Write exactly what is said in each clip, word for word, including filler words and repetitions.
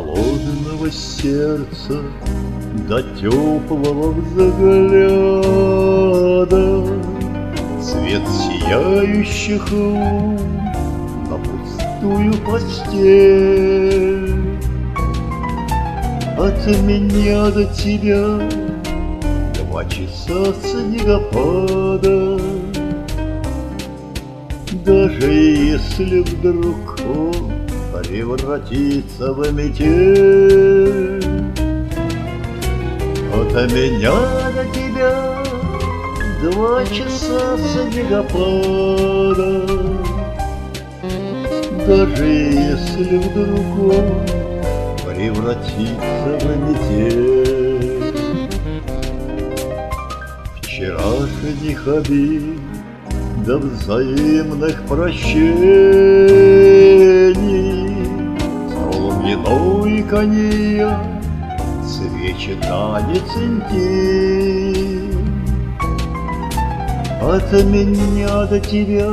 холодного сердца до теплого взгляда, свет сияющих лун на пустую постель. От меня до тебя два часа снегопада. Даже если вдруг он превратится в метель, от меня до тебя два часа снегопада. Даже если вдруг он превратится в метель. Вчерашних обид до взаимных прощений, стол, вино и коньяк, свечи, танец, интим. От меня до тебя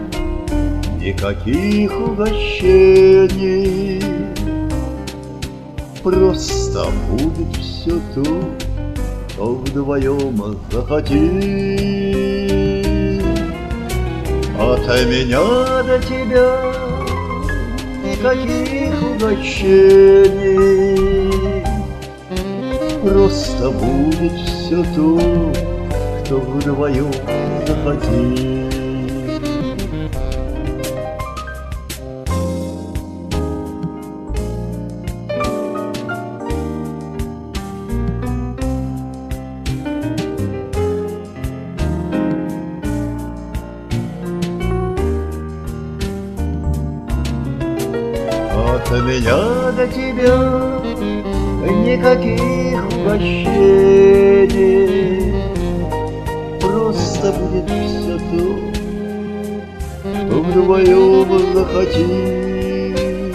никаких угощений. Просто будет все то, что вдвоем захотим. От меня до тебя никаких угощений. Просто будет все то, что вдвоем захотим. От меня до тебя никаких угощений. Просто будет все то, что вдвоем захотим.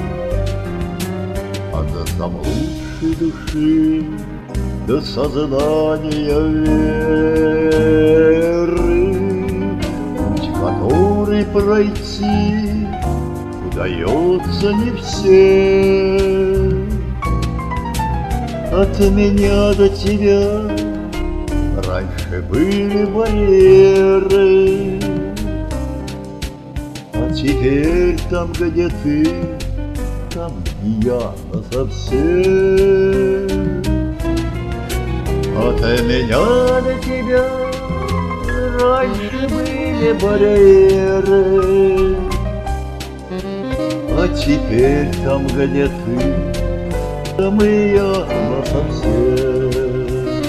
От заблудшей души до сознания веры, путь, который пройти удается не всем. От меня до тебя раньше были барьеры, а теперь там, где ты, там и я насовсем. От меня до тебя раньше были барьеры, а теперь там, где ты, там и я насовсем.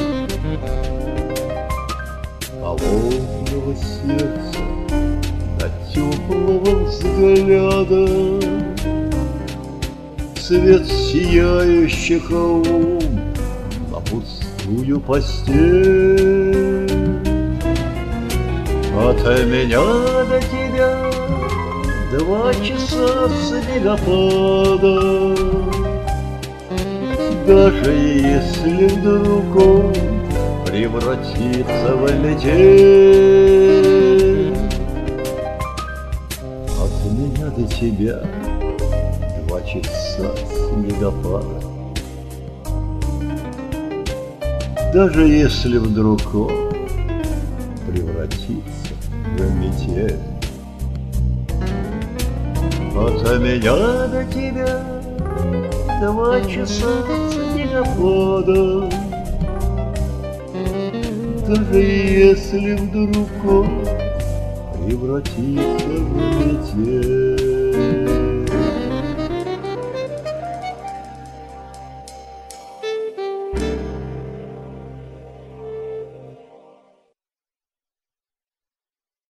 Холодного сердца до теплого взгляда, свет сияющих лун на пустую постель. От меня до тебя два часа снегопада. Даже если вдруг он превратится в метель. От меня до тебя два часа снегопада. Даже если вдруг он превратится в метель. От меня до тебя два часа снегопада. Даже если вдруг он превратится в метель.